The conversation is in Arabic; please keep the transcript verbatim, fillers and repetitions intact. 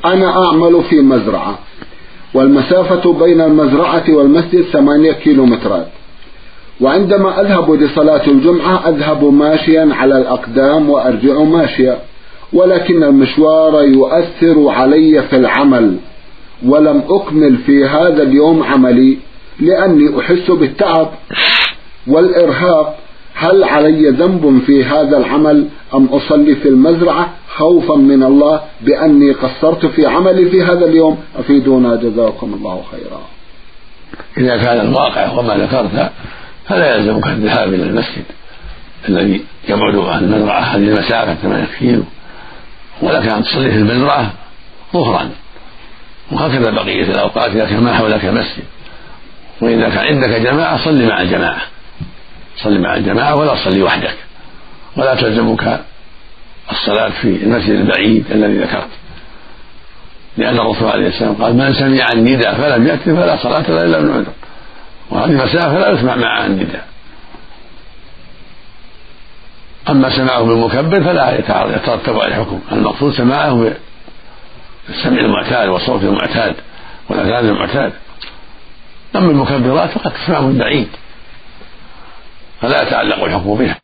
أنا أعمل في مزرعة، والمسافة بين المزرعة والمسجد ثمانية كيلومترات، وعندما أذهب لصلاة الجمعة أذهب ماشيا على الأقدام وأرجع ماشيا، ولكن المشوار يؤثر علي في العمل، ولم أكمل في هذا اليوم عملي لأني أحس بالتعب والإرهاق. هل علي ذنب في هذا العمل أم أصلي في المزرعة خوفا من الله بأني قصرت في عملي في هذا اليوم؟ أفيدونا جزاكم الله خيرا. إذا كان الواقع وما ذكرت فلا يلزمك الذهاب إلى المسجد الذي يبعد عن المزرعة هذه المسافة ثمانية كيلو، ولكن أن تصلي في المزرعة ظهرا، وهكذا بقية الأوقات إذا كان ما حولك مسجد. وإذا كان عندك جماعة صلي مع الجماعة، صلي مع الجماعة ولا تصلي وحدك، ولا تلزمك الصلاة في المسجد البعيد الذي ذكرت، لأن الرسول عليه السلام قال: من سمع النداء فلم يأت فلا صلاة له إلا من عذر. وهذه مسافة لا يسمع معها النداء. أما سماعه بالمكبر فلا يترتب على الحكم، المقصود سماعه بالسمع المعتاد والصوت المعتاد والأذان المعتاد. أما المكبرات فقد تسمع من بعيد فلا يتعلق الحكم بها.